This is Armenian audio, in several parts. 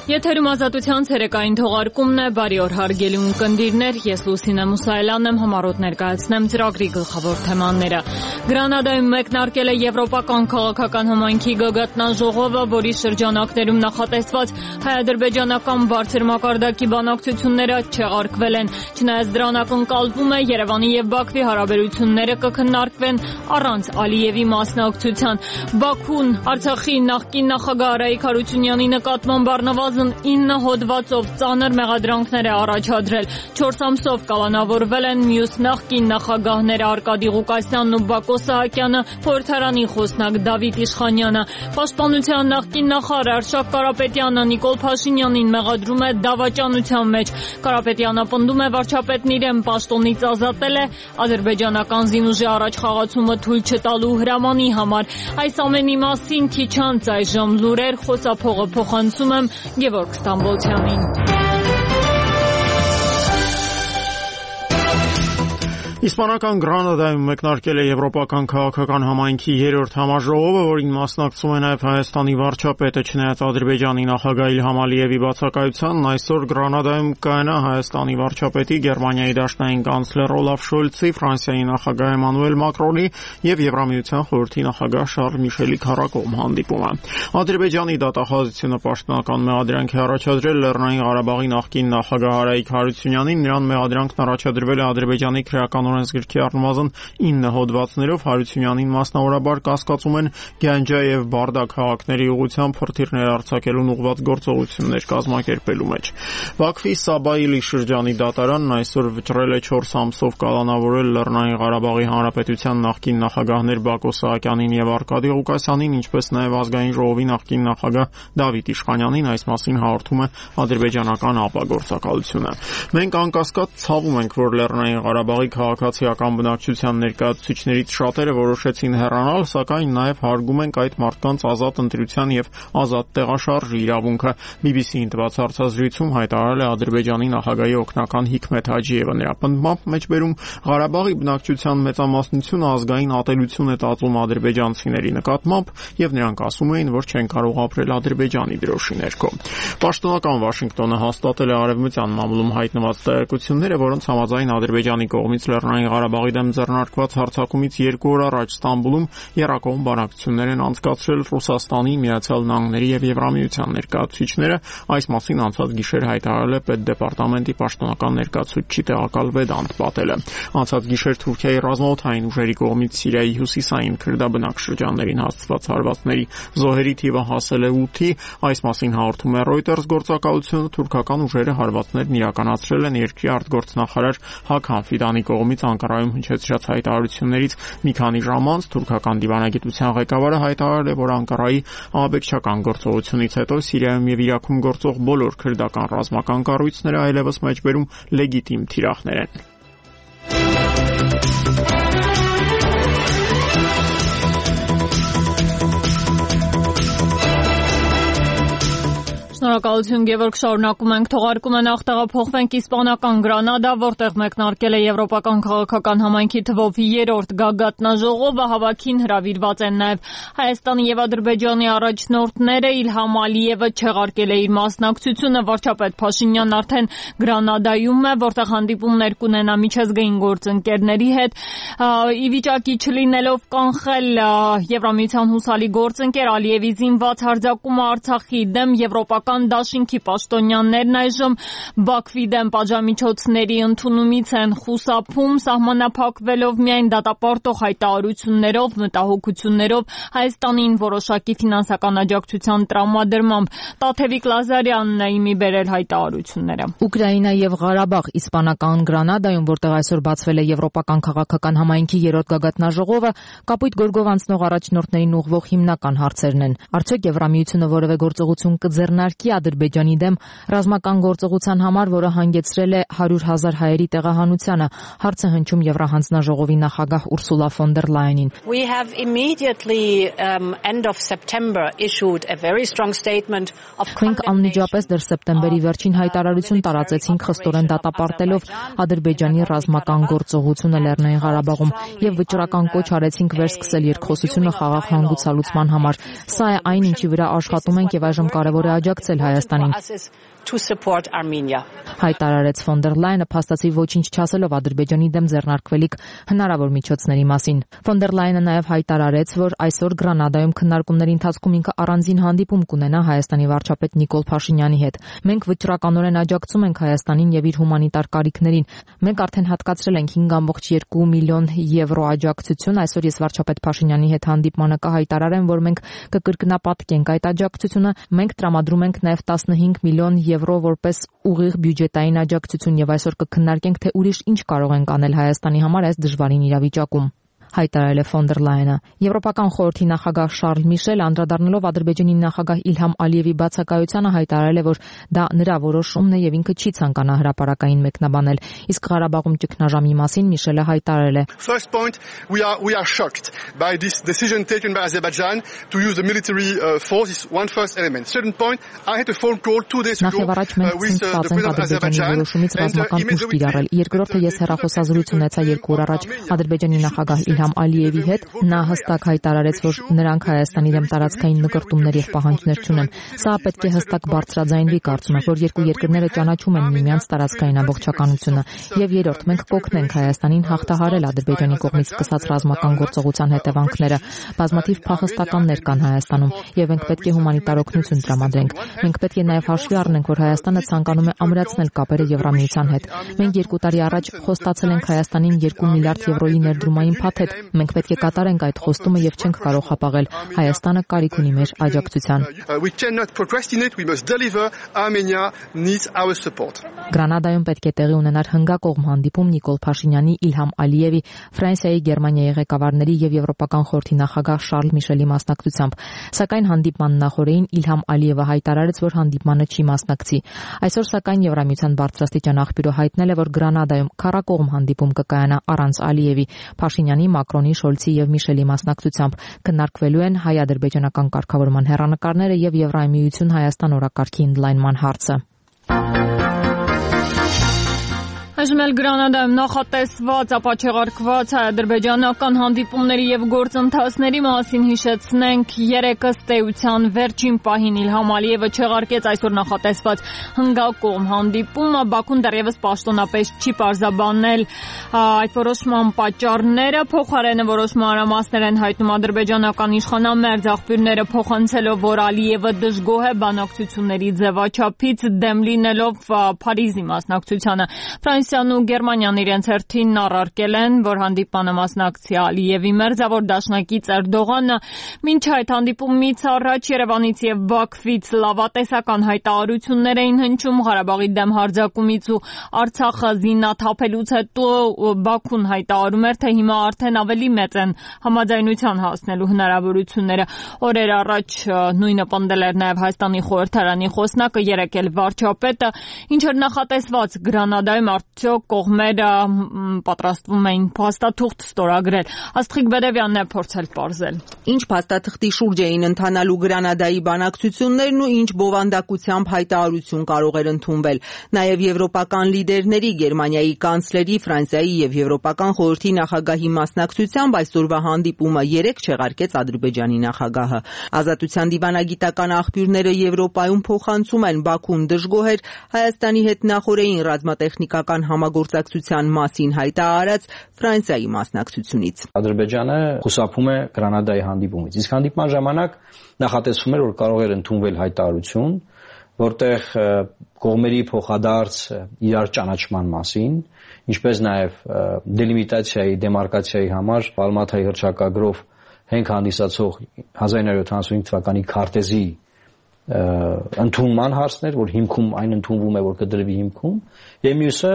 Եթերում ազատության ցերեկային թողարկումն է, բարի օր հարգելի ունկնդիրներ, ես Լուսինե Մուսայելյանն եմ, համառոտ ներկայացնեմ ծրագրի գլխավոր թեմաները։ Գրանադայում մեկնարկել է Եվրոպական քաղաքական համայնքի գագաթնաժողովը, որի շրջանակներում նախատեսված հայ-ադրբեջանական բարձր մակարդակի բանակցությունները չեղարկվել են, չնայած դրան ակնկալվում է Երևանի եւ Բաքվի հարաբերությունները կքննարկվեն առանց Ալիևի մասնակցության։ Բաքուն Արցախի նախկին նախագահ Արայիկ Հարությունյանի նկատմամբ առնվազն 9 հոդվածով ծանր մեղադրանքներ է առաջադրել։ 4 ամսով կալանավորվել են մյուս նախկին նախագահները Արկադի Ղուկասյանն ու Բակո Սահակյանը, խորհրդարանի խոսնակ Դավիթ Իշխանյանը։ Պաշտպանության նախկին նախարար Արշակ Կարապետյանը Նիկոլ Փաշինյանին մեղադրում է դավաճանության մեջ։ Կարապետյանը պնդում է վարչապետն իրեն պաշտոնից ազատել է ադրբեջանական զինուժի առաջ խաղացումը թույլ չտալու հրամանի համար։ Այս ամենի մասին քիչ անց այժմ լուրեր, խոսափողը փոխանցում եմ Գևորգ Ստամբոլցյանին։ Իսպանական Գրանադայում մեկնարկել է Եվրոպական քաղաքական համայնքի 3-րդ համաժողովը, որին մասնակցում է նաև Հայաստանի վարչապետը, չնայած Ադրբեջանի նախագահ Իլհամ Ալիևի բացակայությանն այսօր Գրանադայում կայանա Հայաստանի վարչապետի, Գերմանիայի դաշնային կանցլեր Օլաֆ Շոլցի, Ֆրանսիայի նախագահ Էմանուել Մակրոնի եւ Եվրամիության խորհրդի նախագահ Շարլ Միշելի քառակողմ հանդիպումը։ Ադրբեջանի դատախազությունը պաշտոնական մեղադրանք է առաջադրել Լեռնային Ղարաբաղի նախկին նախագահ Արայիկ Հարությունյանին, նրան մեղադրանքն առաջադրվել է Ադրբեջանի քրեական օրենսգրքի առնվազն 9 հոդվածներով Հարությունյանին մասնավորաբար կասկածում են Գանջա եւ Բարդա քաղաքների ուղղությամբ հրթիռներ արձակելուն ուղղված գործողություններ կազմակերպելու մեջ։ Բաքվի Սաբայիլի շրջանի դատարանն այսօր վճռել է 4 ամսով կալանավորել Լեռնային Ղարաբաղի Հանրապետության նախկին նախագահներ Բակո Սահակյանին եւ Արկադի Ղուկասյանին, ինչպես նաեւ ազգային ժողովի նախկին նախագահ Դավիթ Իշխանյանին, այս մասին հաղորդում է ադրբեջանական ապագործակալությունը։ Մենք անկասկած ցավում ենք, որ Լեռնային Ղարաբաղի քաղաքացիական բնակչության ներկայացուցիչներից շատերը որոշեցին հեռանալ, սակայն նաև հարգում ենք այդ մարդկանց ազատ ընտրության եւ ազատ տեղաշարժի իրավունքը։ BBC-ին տված հարցազրույցում հայտարարել է Ադրբեջանի նախագահի օգնական Հիկմեթ Հաջիևը։ Նրա պնդմամբ մեջբերում Ղարաբաղի բնակչության մեծամասնությունը ազգային ատելություն է տածում ադրբեջանցիների նկատմամբ եւ նրանք ասում էին, որ չեն կարող ապրել Ադրբեջանի դրոշի ներքո։ Պաշտոնական Վաշինգտոնը հաստատել է արևմտյան մամուլում հայտնված տեղեկությունները, որոնց համաձայն Ադրբեջանի կողմից Լեռնային Ղարաբաղի դեմ ձեռնարկված հարձակումից 2 օր առաջ Ստամբուլում եռակողմ բանակցություններ են անցկացրել Ռուսաստանի, Միացյալ Նահանգների եւ Եվրամիության ներկայացուցիչները։ Այս մասին անցած գիշեր հայտարարել է Պետդեպարտամենտի պաշտոնական ներկայացուցիչի տեղակալ Վեդանտ Պատելը։ Անցած գիշեր Թուրքիայի ռազմաօդային ուժերի կողմից Սիրիայի հյուսիսային քրդաբնակ շրջաններին հաստատված հարվածների զոհերի թիվը հասել է 8-ի։ Այս մասին հաղորդում է Reuters գործակալությունը։ Թուրքական ուժերը հարվածներն իրականացրել են երկրի արտգործնախարար Հաքան Ֆիդանի կողմից Անկարայում հնչեցրած հայտարարություններից մի քանի ժամ անց թուրքական դիվանագիտության ղեկավարը հայտարարել է, որ Անկարայի ահաբեկչական գործողությունից հետո Սիրիայում եւ Իրաքում գործող բոլոր քրդական ռազմական կառույցները այլևս մեջբերում լեգիտիմ թիրախներ են։ Շնորհակալություն Գևորգ, շարունակում ենք թողարկումը, նախ տեղափոխվենք իսպանական Գրանադա, որտեղ մեկնարկել է Եվրոպական քաղաքական համայնքի թվով 3-րդ գագաթնաժողովը, հավաքին հրավիրված են նաև Հայաստանի եւ Ադրբեջանի առաջնորդները, Իլհամ Ալիևը չեղարկել է իր մասնակցությունը, վարչապետ Փաշինյանն արդեն Գրանադայում է, որտեղ հանդիպումներ կունենա միջազգային գործընկերների հետ, ի վիճակի չլինելով կանխել Եվրամիության հուսալի գործընկեր Ալիևի զինված հարձակումը Արցախի դեմ Եվրոպական դաշինքի պաշտոնյաներն այժմ Բաքվի դեմ պատժամիջոցների ընդունումից են խուսափում, սահմանափակվելով միայն դատապարտող հայտարարություններով, մտահոգություններով, Հայաստանին որոշակի ֆինանսական աջակցության տրամադրմամբ։ Տաթևիկ Լազարյանն է իմի բերել հայտարարությունները։ Ուկրաինա եւ Ղարաբաղ իսպանական Գրանադայում, որտեղ այսօր բացվել է Եվրոպական քաղաքական համայնքի 3-րդ գագաթնաժողովը, կապույտ գորգով անցնող առաջնորդներին ուղղվող հիմնական հարցերն են։ Արդյոք Եվրամիությունը որևէ գործողություն կձեռնարկի Ադրբեջանի դեմ ռազմական գործողության համար, որը հանգեցրել է 100,000 հայերի տեղահանությանը, հարցը հնչում Եվրահանձնաժողովի նախագահ Ուրսուլա ֆոն դեր Լայենին։ Մենք անմիջապես դեռ սեպտեմբերի վերջին հայտարարություն տարածեցինք, խստորեն դատապարտելով Ադրբեջանի ռազմական գործողությունը Լեռնային Ղարաբաղում եւ վճռական կոչ արեցինք վերսկսել երկխոսությունը խաղաղ հանգուցալուծման համար։ Սա է այն, ինչի վրա աշխատում ենք եւ այժմ կարեւոր է աջակցել Հայաստանին։ Հայտարարեց ֆոն դեր Լայենը փաստացի ոչինչ չասելով Ադրբեջանի դեմ ձեռնարկվելիք հնարավոր միջոցների մասին։ Ֆոն դեր Լայենը նաև հայտարարեց, որ այսօր Գրանադայում քննարկումների ընթացքում ինքը առանձին հանդիպում կունենա Հայաստանի վարչապետ Նիկոլ Փաշինյանի հետ։ Մենք վճռականորեն աջակցում ենք Հայաստանին եւ իր հումանիտար կարիքներին։ Մենք արդեն հատկացրել ենք 5.2 միլիոն եվրո աջակցություն։ Այսօր ես վարչապետ Փաշինյանի հետ հանդիպմանը կհայտարարեմ, որ մենք կկրկնապատկենք այդ աջակցությունը։ Մենք տրամադրում ենք նաև 15 միլիոն եվրո որպես ուղիղ բյուջետային աջակցություն եւ այսօր կքննարկենք, թե ուրիշ ինչ կարող ենք անել Հայաստանի համար այս դժվարին իրավիճակում։ Հայտարարել է ֆոն դեր Լայենը։ Եվրոպական խորհրդի նախագահ Շարլ Միշելը անդրադառնալով Ադրբեջանի նախագահ Իլհամ Ալիևի բացակայությանը հայտարարել է, որ դա նրա որոշումն է եւ ինքը չի ցանկանա հրապարակային մեկնաբանել։ Իսկ Ղարաբաղում ճգնաժամի մասին Միշելը հայտարարել է. First point, we are shocked by this decision taken by Azerbaijan to use the military force is one first element. Second point, I had a phone call 2 days ago with the president of Azerbaijan. Ռազմական ուժ կիրառել։ Երկրորդը ես հեռախոսազրույց ունեցա 2 օր առաջ Ադրբեջանի նախագահ Իլհամ Ալիևի հետ։ Նա հստակ հայտարարեց, որ նրանք Հայաստանի դեմ տարածքային նկարտումներ եւ պահանջներ չունեն։ Սա պետք է հստակ բարձրաձայնվի, կարծում եմ, որ երկու երկրները ճանաչում են միմյանց տարածքային ամբողջականությունը։ Եվ երրորդ, մենք կօգնենք Հայաստանին հաղթահարել Ադրբեջանի կողմից սկսած ռազմական գործողության հետևանքները։ Բազմաթիվ փախստականներ կան Հայաստանում եւ մենք պետք է հումանիտար օգնություն տրամադրենք։ Մենք պետք է նաեւ հաշվի առնենք, որ Հայաստանը ցանկանում է ամրացնել կապերը Եվրամիության հետ։ Մենք 2 տարի առաջ խոստացել ենք Հայաստանին 2 միլիարդ եվրոյի ներդրումային փաթեթ։ Մենք պետք է կատարենք այդ խոստումը եւ չենք կարող հապաղել։ Հայաստանը կարիք ունի մեր աջակցության։ Գրանադայում պետք է տեղի ունենար հնգակողմ հանդիպում Նիկոլ Փաշինյանի, Իլհամ Ալիևի, Ֆրանսիայի, Գերմանիայի ղեկավարների եւ Եվրոպական խորհրդի նախագահ Շարլ Միշելի մասնակցությամբ։ Սակայն հանդիպման նախօրեին Իլհամ Ալիևը հայտարարեց, որ հանդիպմանը չի մասնակցի։ Այսօր սակայն Եվրամիության բարձրաստիճան աղբյուրը հայտնել է, որ Գրանադայում քառակողմ հանդիպում կկայանա առանց Ալիևի, Փաշինյանի, Մակրոնի, Շոլցի եւ Միշելի մասնակցությամբ։ Քննարկվելու են հայ-ադրբեջանական կարգավորման հեռանկարները եւ Եվրամիություն Հայաստան օրակարգի ընդլայնման հարցը։ Այժմ էլ Գրանադայում նախատեսված ապաչեղարկված հայ-ադրբեջանական հանդիպումների եւ գործընթացների մասին հիշեցնենք։ Երեկ ըստ էության վերջին պահին Իլհամ Ալիևը չեղարկեց այսօր նախատեսված հնգակողմ հանդիպումը։ Բաքուն դեռևս պաշտոնապես չի պարզաբանել այդ որոշման պատճառները, փոխարենը որոշ մանրամասներ են հայտնում ադրբեջանական իշխանամերձ աղբյուրները, փոխանցելով, որ Ալիևը դժգոհ է բանակցությունների ձևաչափից, դեմ լինելով Փարիզի մասնակցությանը։ Ֆրանսիան ու Գերմանիան իրենց հերթին առարկել են, որ հանդիպանը մասնակցի Ալիևի մերձավոր դաշնակից Էրդողանը։ Մինչ այդ հանդիպումից առաջ Երևանից եւ Բաքվից լավատեսական հայտարարություններ էին հնչում Ղարաբաղի դեմ հարձակումից ու Արցախը զինաթափելուց հետո Բաքուն հայտարարում էր, թե հիմա արդեն ավելի մեծ են համաձայնության հասնելու հնարավորությունները։ Օրեր առաջ նույնը պնդել էր նաեւ Հայաստանի խորհրդարանի խոսնակը, երեկ էլ վարչապետը, ինչ էր նախատեսված Գրանադայում, արդյոք կողմերը պատրաստվում էին փաստաթուղթ ստորագրել։ Աստղիկ Բեդևյանն է փորձել պարզել։ Ինչ փաստաթղթի շուրջ էին ընթանալու Գրանադայի բանակցություններն ու ինչ բովանդակությամբ հայտարարություն կարող էր ընդունվել։ Նաև եվրոպական լիդերների, Գերմանիայի կանցլերի, Ֆրանսիայի եւ Եվրոպական խորհրդի նախագահի մասնակցությամբ այսօրվա հանդիպումը երեկ չեղարկեց Ադրբեջանի նախագահը։ Ազատության դիվանագիտական աղբյուրները Եվրոպայում փոխանցում են, Բաքուն դժգոհ էր Հայաստանի հետ նախորդին ռազմատեխնիկական համագործակցության մասին հայտարարած Ֆրանսիայի մասնակցությունից։ Ադրբեջանը խուսափում է Գրանադայի հանդիպումից։ Իսկ հանդիպման ժամանակ նախատեսվում էր, որ կարող էր ընդունվել հայտարարություն, որտեղ կողմերի փոխադարձ իրար ճանաչման մասին, ինչպես նաև դելիմիտացիայի, դեմարկացիայի համար Ալմաթայի հռչակագրով հենք հանդիսացող 1975 թվականի քարտեզի ընդունման հարցներ, որ հիմքում այն ընդունվում է, որ կդրվի հիմքում, եւ մյուսը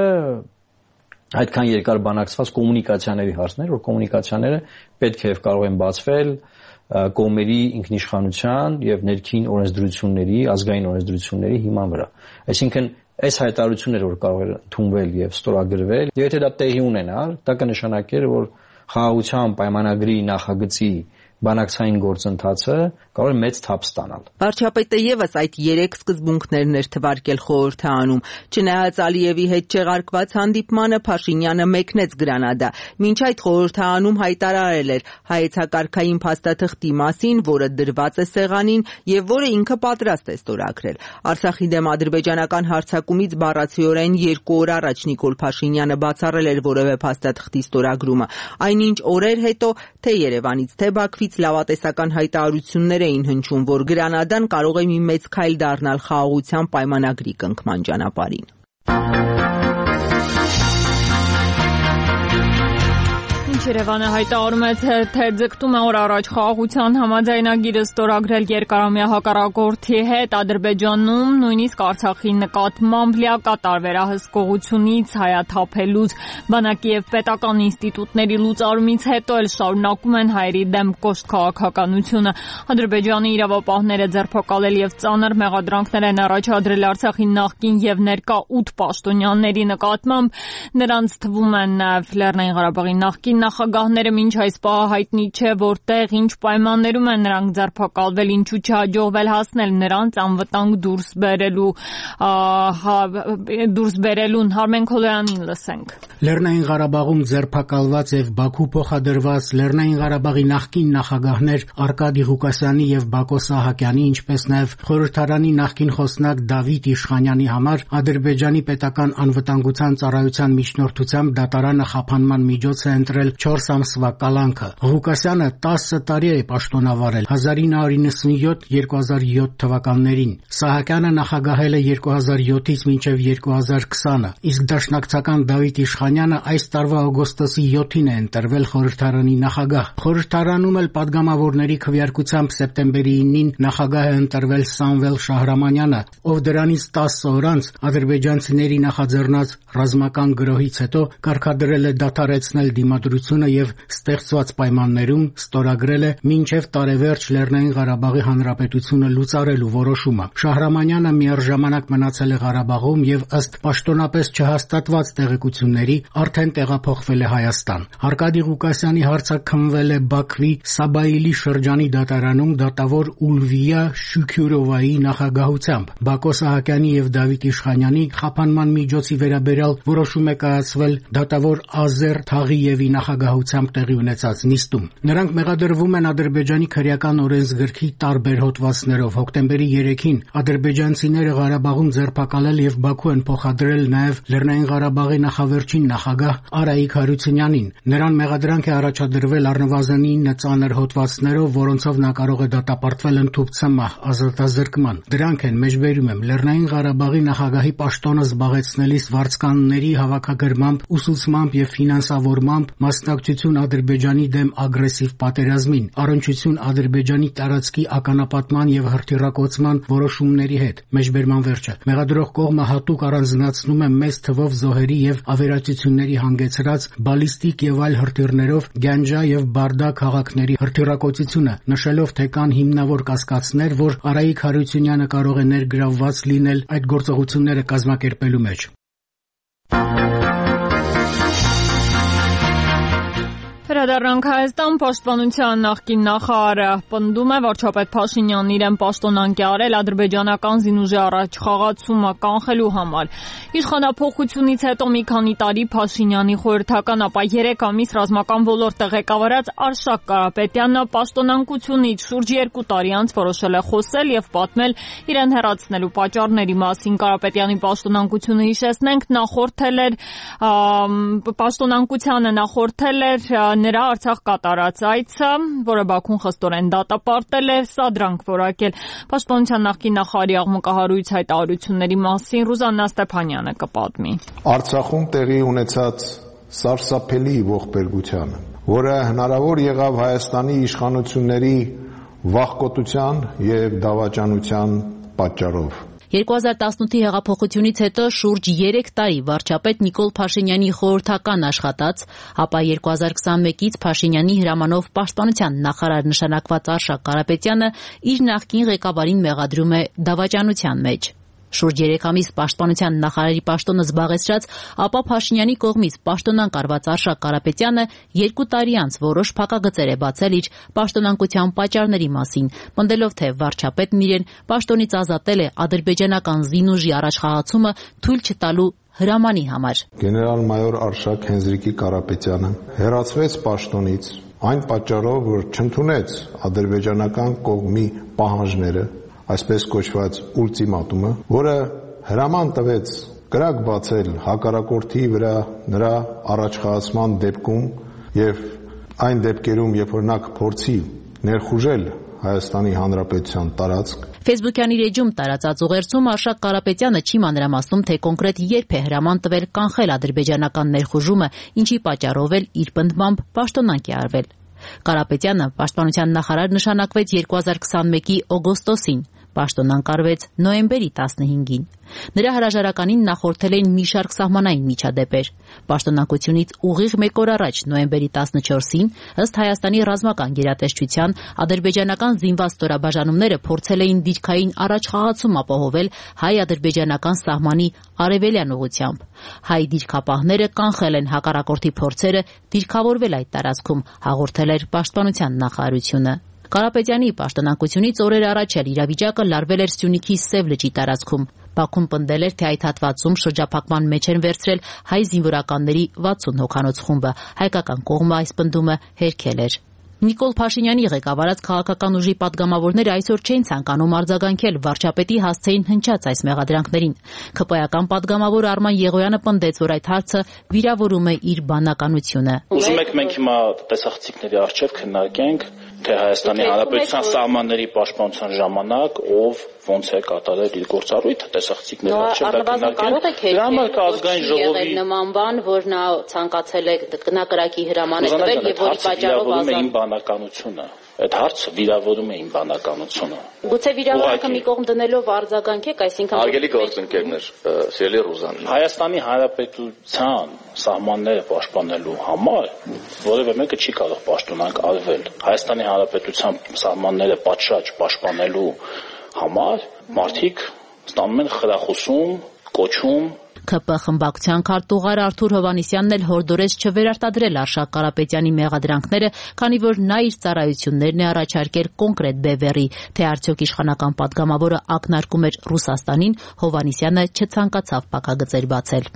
այդքան երկար բանակցված կոմունիկացիաների հարցներ, որ կոմունիկացիաները պետք է եւ կարող են բացվել կողմերի ինքնիշխանության եւ ներքին օրենսդրությունների, ազգային օրենսդրությունների հիման վրա։ Այսինքն այս հայտարարությունները, որ կարող է ընդունվել եւ ստորագրվել, եթե դա տեղի ունենար, դա կնշանակեր, որ խաղաղության պայմանագրի նախագծի բանակցային գործընթացը կարող է մեծ թափ ստանալ։ Վարչապետը եւս այդ 3 սկզբունքներն էր թվարկել խորհրդարանում։ Չնայած Ալիևի հետ չեղարկված հանդիպմանը Փաշինյանը մեկնեց Գրանադա։ Մինչ այդ խորհրդարանում հայտարարել էր հայեցակարգային փաստաթղթի մասին, որը դրված է սեղանին եւ որը ինքը պատրաստ է ստորագրել։ Արցախի դեմ ադրբեջանական հարձակումից բառացիորեն 2 օր առաջ Նիկոլ Փաշինյանը բացառել էր որևէ փաստաթղթի ստորագրումը։ Այնինչ օրեր հետո թե Երևանից, թե Բաքվից լավատեսական հայտարարություններ էին հնչում, որ Գրանադան կարող է մի մեծ քայլ դառնալ խաղաղության պայմանագրի կնքման ճանապարհին։ Երևանը հայտարարում է, թե ձգտում է օր առաջ խաղաղության համաձայնագիրը ստորագրել երկարամյա հակառակորդի հետ Ադրբեջանում, նույնիսկ Արցախի նկատմամբ լիակատար վերահսկողությունից հայաթափելուց, բանակի եւ պետական ինստիտուտների լուծարումից հետո էլ շարունակում են հայերի դեմ կոշտ քաղաքականությունը։ Ադրբեջանի իրավապահները ձերբակալել եւ ծանր մեղադրանքներ են առաջադրել Արցախի նախկին եւ ներկա 8 պաշտոնյաների նկատմամբ, նրանց թվում են նաեւ Լեռնային Ղարաբաղի նախկին նախագահները, մինչ այս պահը հայտնի չէ, որտեղ ինչ պայմաններում են նրանք ձերբակալվել, ինչու չհաջողվել հասնել նրանց անվտանգ դուրս բերելուն։ Հարմեն Քոլոյանին լսենք։ Լեռնային Ղարաբաղում ձերբակալված եւ Բաքու փոխադրված Լեռնային Ղարաբաղի նախկին նախագահներ Արկադի Ղուկասյանի եւ Բակո Սահակյանի, ինչպես նաեւ խորհրդարանի նախկին խոսնակ Դավիթ Իշխանյանի համար Ադրբեջանի պետական անվտանգության ծառայության միջնորդությամբ դատարանը խափանման միջոց է ընտրել 4 ամսվա կալանքը։ Ղուկասյանը 10 տարի է պաշտոնավարել 1997-2007 թվականներին։ Սահակյանը նախագահել է 2007-ից մինչև 2020, իսկ դաշնակցական Դավիթ Իշխանյանը այս տարվա օգոստոսի 7-ին է ընտրվել խորհրդարանի նախագահ։ Խորհրդարանում էլ պատգամավորների քվեարկությամբ սեպտեմբերի 9-ին նախագահ է ընտրվել Սամվել Շահրամանյանը, ով դրանից 10 օր անց ադրբեջանցիների նախաձեռնած ռազմական գրոհից հետո կարգադրել է դադարեցնել դիմադրությունը եւ ստեղծված պայմաններում ստորագրել է մինչև տարեվերջ Լեռնային Ղարաբաղի Հանրապետությունը լուծարելու որոշումը։ Շահրամանյանը միառժամանակ մնացել է Ղարաբաղում եւ ըստ պաշտոնապես չհաստատված տեղեկությունների արդեն տեղափոխվել է Հայաստան։ Արկադի Ղուկասյանի հարցը քննվել է Բաքվի Սաբայիլի շրջանի դատարանում դատավոր Ուլվիա Շուքյուրովայի նախագահությամբ։ Բակո Սահակյանի եւ Դավիթ Իշխանյանի խափանման միջոցի վերաբերյալ որոշում է կայացվել դատավոր Ազեր Թաղիևի նախագահությամբ տեղի ունեցած նիստում։ Նրանք մեղադրվում են Ադրբեջանի քրեական օրենսգրքի տարբեր հոդվածներով։ Հոկտեմբերի 3-ին ադրբեջանցիները Ղարաբաղում ձերբակալել եւ Բաքու են փոխադրել նաեւ Լեռնային Ղարաբաղի նախավերջին նախագահ Արայիկ Հարությունյանին։ Նրան մեղադրանք է առաջադրվել առնվազն 9 ծանր հոդվածներով, որոնցով նա կարող է դատապարտվել ընդհուպ ցմահ ազատազրկման։ Դրանք են, մեջբերում եմ, Լեռնային Ղարաբաղի նախագահի պաշտոնը զբաղեցնելիս վարձկանների հավաքագրմամբ, ուսուցմամբ եւ ֆինանսավորմամբ, մասնակցություն Ադրբեջանի դեմ ագրեսիվ պատերազմին, առնչություն Ադրբեջանի տարածքի ականապատման եւ հրթիռակոծման որոշումների հետ։ Մեջբերման վերջը։ Մեղադրող կողմը հատուկ առանձնացնում է մեծ թվով զոհերի եւ ավերածությունների հանգեցրած բալիստիկ եւ այլ հրթիռներով Գանջա եւ Բարդա քաղաքների հրթիռակոծությունը, նշելով, թե կան հիմնավոր կասկածներ, որ Արայիկ Հարությունյանը կարող է ներգրավված լինել այդ գործողությունները կազմակերպելու մեջ։ Վերադառնանք Հայաստան, Պաշտպանության նախկին նախարարը պնդում է վարչապետ Փաշինյանն իրեն պաշտոնանկ է արել ադրբեջանական զինուժի առաջխաղացումը կանխելու համար։ Իշխանափոխությունից հետո մի քանի տարի Փաշինյանի խորհրդական, ապա 3 ամիս ռազմական ոլորտը ղեկավարած Արշակ Կարապետյանը պաշտոնանկությունից շուրջ 2 տարի անց որոշել է խոսել եւ պատմել իրեն հեռացնելու պատճառների մասին։ Կարապետյանի պաշտոնանկությունը, հիշեցնենք, պաշտոնանկությանը նախորդել էր նրա Արցախ կատարած այցը, որը Բաքուն խստորեն դատապարտել է, սադրանք որակել։ Պաշտպանության նախկին նախարարի աղմկահարույց հայտարարությունների մասին Ռուզաննա Ստեփանյանը կպատմի։ Արցախում տեղի ունեցած սարսափելի ողբերգությանը, որը հնարավոր եղավ Հայաստանի իշխանությունների վախկոտության եւ դավաճանության պատճառով։ 2018-ի հեղափոխությունից հետո շուրջ 3 տարի վարչապետ Նիկոլ Փաշինյանի խորհրդական աշխատած, ապա 2021-ից Փաշինյանի հրամանով պաշտպանության նախարար նշանակված Արշակ Կարապետյանը իր նախկին ղեկավարին մեղադրում է դավաճանության մեջ։ Շուրջ 3 ամիս պաշտպանության նախարարի պաշտոնը զբաղեցրած, ապա Փաշինյանի կողմից պաշտոնանկ արված Արշակ Կարապետյանը 2 տարի անց որոշ փակագծեր է բացել իր պաշտոնանկության պատճառների մասին, պնդելով, թե վարչապետն իրեն պաշտոնից ազատել է ադրբեջանական զինուժի առաջխաղացումը թույլ չտալու հրամանի համար։ Գեներալ-մայոր Արշակ Հենզրիկի Կարապետյանը հեռացվեց պաշտոնից այն պատճառով, որ չընդունեց ադրբեջանական կողմի պահանջները, այսպես կոչված ուլտիմատումը, որը հրաման տվեց կրակ բացել հակառակորդի վրա նրա առաջխաղացման դեպքում եւ այն դեպքերում, երբ որ նա կփորձի ներխուժել Հայաստանի Հանրապետության տարածք։ Facebook-յան իր էջում տարածած ուղերձում Արշակ Կարապետյանը չի մանրամասնում, թե կոնկրետ երբ է հրաման տվել կանխել ադրբեջանական ներխուժումը, ինչի պատճառով էլ իր պնդմամբ պաշտոնանկ է արվել։ Կարապետյանը պաշտպանության նախարար նշանակվեց 2021-ի օգոստոսին, պաշտոնանկ արվեց նոյեմբերի 15-ին։ Նրա հրաժարականին նախորդել էին մի շարք սահմանային միջադեպեր։ Պաշտոնանկությունից ուղիղ 1 օր առաջ, նոյեմբերի 14-ին, ըստ Հայաստանի ռազմական գերատեսչության, ադրբեջանական զինված ստորաբաժանումները փորձել էին դիրքային առաջխաղացում ապահովել հայ-ադրբեջանական սահմանի արևելյան ուղղությամբ։ Հայ դիրքապահները կանխել են հակառակորդի փորձերը դիրքավորվել այդ տարածքում, հաղորդել էր պաշտպանության նախարարությունը։ Կարապետյանի պաշտոնանկությունից օրեր առաջ էլ իրավիճակը լարվել էր Սյունիքի Սև լճի տարածքում։ Բաքուն պնդել էր, թե այդ հատվածում շրջափակման մեջ են վերցրել հայ զինվորականների 60 հոգանոց խումբը, հայկական կողմը այս պնդումը հերքել էր։ Նիկոլ Փաշինյանի ղեկավարած քաղաքական ուժի պատգամավորները այսօր չեն ցանկանում արձագանքել վարչապետի հասցեին հնչած այս մեղադրանքներին։ ՔՊ-ական պատգամավոր Արման Եղոյանը պնդեց, որ այդ հարցը վիրավորում է իր բանականությունը։ Ուզում եք մենք հիմա տեսախցիկների առջև քննարկենք, թե Հայաստանի Հանրապետության սահմանների պաշտպանության ժամանակ ով ոնց է կատարել իր գործառույթը տեսախցիկների առջև քննարկենք։ Դրա համար կա ազգային ժողովի նման բան, որ նա ցանկացել է գնակրակի հրաման տվել եւ որի պատճառով ազատ բանականությունը։ Այդ հարցը վիրավորում է իմ բանականությունը։ Գուցե վիրավորանքը մի կողմ դնելով արձագանքեք, այսինքն Արգելի գործընկերներ, սիրելի Ռուզան, Հայաստանի Հանրապետության սահմանները պաշտպանելու համար որևէ մեկը չի կարող պաշտոնանկ արվել։ Հայաստանի Հանրապետության սահմանները պատշաճ պաշտպանելու համար մարդիկ ստանում են խրախուսում, կոչում։ ՔՊ խմբակցության քարտուղար Արթուր Հովհաննիսյանն էլ հորդորեց չվերարտադրել Արշակ Կարապետյանի մեղադրանքները, քանի որ նա իր ծառայություններն է առաջարկել կոնկրետ բևեռի, թե արդյոք իշխանական պատգամավորը ակնարկում էր Ռուսաստանին, Հովհաննիսյանը չցանկացավ փակագծեր բացել։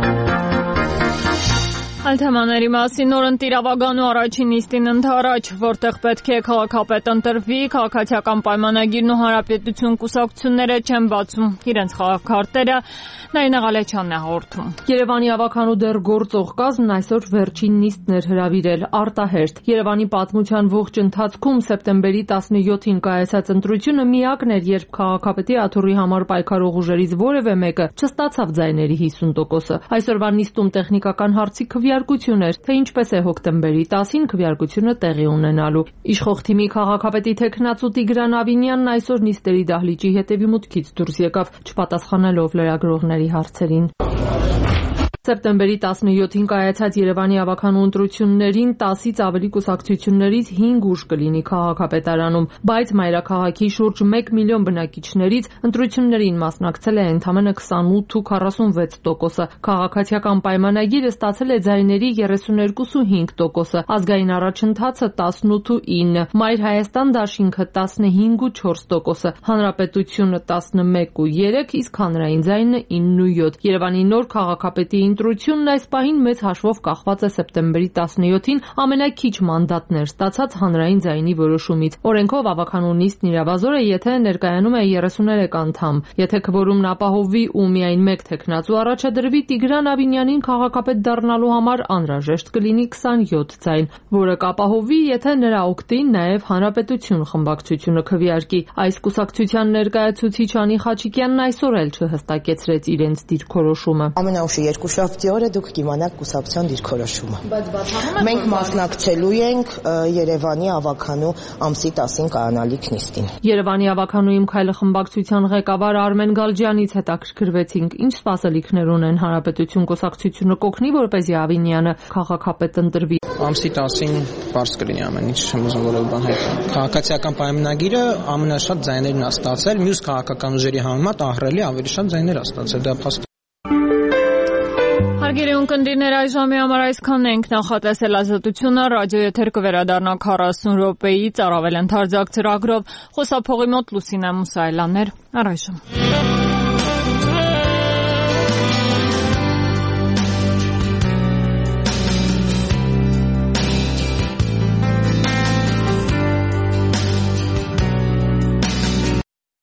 Այլ թեմաների մասին նորընտիրավագանու առաջին նիստին ընդառաջ, որտեղ պետք է քաղաքապետ ընտրվի, քաղաքացիական պայմանագիրն ու հանրապետություն կուսակցությունները չեն բացում իրենց խաղաքարտերը, Նայինե Ղալեչյանն է հաղորդում։ Երևանի ավականու դեռ գործող կազմն այսօր վերջին նիստն էր հրավիրել արտահերթ։ Երևանի պատմության ողջ ընթացքում սեպտեմբերի 17-ին կայացած ընտրությունը միակն էր, երբ քաղաքապետի աթոռի համար պայքարող ուժերից որևէ մեկը չստացավ ձայների 50%-ը։ Այսօրվա նիստում տեխնիկական հարցի քվեարկություն էր, թե ինչպես է հոկտեմբերի 10-ին քվեարկությունը տեղի ունենալու։ Իշխող թիմի քաղաքապետի թեկնածու Տիգրան Ավինյանն այսօր նիստերի դահլիճի հետևի մուտքից դուրս եկավ, չպատասխանելով լրագրողների հարցերին։ Սեպտեմբերի 17-ին կայացած Երևանի ավականու ընտրություններին 10-ից ավելի կուսակցություններից 5 ուժ կլինի քաղաքապետարանում, բայց մայրաքաղաքի շուրջ 1 միլիոն բնակիչներից ընտրություններին մասնակցել է ընդամենը 28,46%-ը։ Քաղաքացիական պայմանագիրը ստացել է ձայների 32,5%-ը, ազգային առաջընթացը 18,9%, Մայր Հայաստան դաշինքը 15,4%-ը, Հանրապետությունը 11,3%, իսկ հանրային ձայնը 9,7%։ Երևանի նոր քաղաքապետի ընտրությունն այս պահին մեծ հաշվով կախված է սեպտեմբերի 17-ին ամենաքիչ մանդատներ ստացած հանրային ձայնի որոշումից։ Օրենքով ավականու նիստն իրավազոր է, եթե ներկայանում է 33 անդամ։ Եթե քվորումն ապահովվի ու միայն մեկ թեկնածու առաջադրվի, Տիգրան Ավինյանին քաղաքապետ դառնալու համար անհրաժեշտ կլինի 27 ձայն, որը կապահովվի, եթե նրա օգտին նաև Հանրապետություն խմբակցությունը քվեարկի։ Այս կուսակցության ներկայացուցիչ Անի Խաչիկյանն այսօր էլ չհստակեցրեց իրենց դիրքորոշումը։ Ամենաուշի երկուշաբթի Երրորդի օրը դուք կիմանաք կուսակցության դիրքորոշումը։ Մենք մասնակցելու ենք Երևանի ավականու ամսի 10-ին կայանալիք նիստին։ Երևանի ավականու Իմ քայլը խմբակցության ղեկավար Արմեն Գալջյանից հետաքրքրվեցինք, ինչ սպասելիքներ ունեն Հանրապետություն կուսակցությունը կօգնի, որպեսզի Ավինյանը քաղաքապետ ընտրվի։ Ամսի 10-ին բարձ կլինի ամեն ինչ, չեմ ուզում որևէ բան հայտնել։ Քաղաքացիական պայմանագիրը ամենաշատ ձայներն է ստացել, մյուս քաղաքական ուժերի համեմատ ահռելի ավելի շատ ձայներ է ստացել, դա փաստ։ Հարգելի ունկնդիրներ, այս ժամի համար այսքանն ենք, նախատեսել Ազատությունը, ռադիոեթեր կվերադառնա 40 րոպեից առավել ընդարձակ ծրագրով, խոսափողի մոտ Լուսինե Մուսայելյանն էր, առայժմ։